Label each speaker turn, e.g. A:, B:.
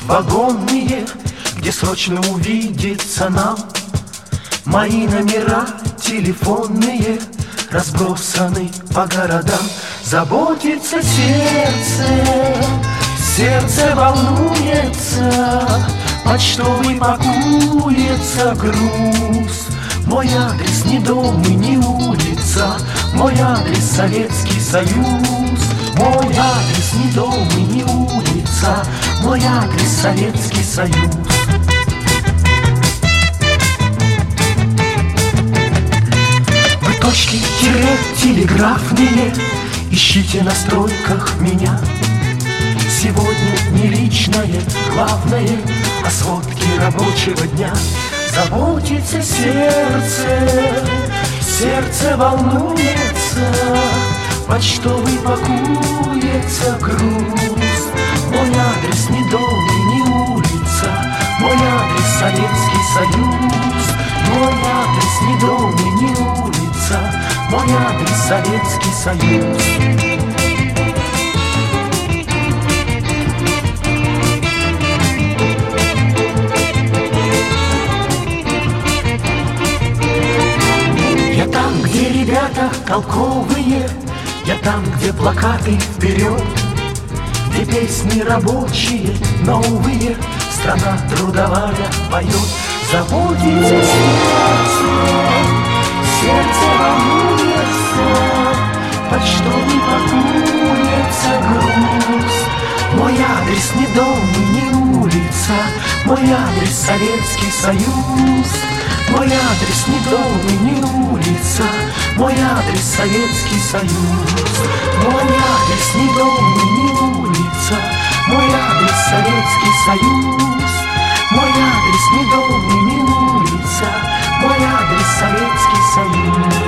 A: вагонные, где срочно увидеться нам. Мои номера телефонные разбросаны по городам. Заботится сердце, сердце волнуется, почтовый пакуется груз. Мой адрес не дом и не улица, мой адрес Советский Союз. Мой адрес не дом и не улица, мой адрес Советский Союз. Вы точки телеграфные ищите на стройках меня. Сегодня не личное, главное, а сводки рабочего дня. Заботится сердце, сердце волнуется, почтовый пакуется груз. Мой адрес не дом и не улица, мой адрес Советский Союз. Мой адрес не дом и не улица, мой адрес Советский Союз. Ребята толковые, я там, где плакаты вперед, где песни рабочие, новые, страна трудовая поет. Заботится сердце, сердце волнуется, почтовый пакуется груз. Мой адрес не дом и не улица, мой адрес Советский Союз. Мой адрес не дом и не улица, мой адрес Советский Союз. Мой адрес не дом и не улица, мой адрес Советский Союз. Мой адрес не дом и не улица, мой адрес Советский Союз.